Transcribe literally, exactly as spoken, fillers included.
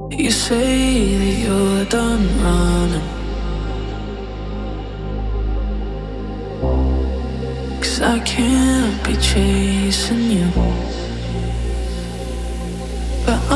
You say that you're done running, 'cause I can't be chasing you. But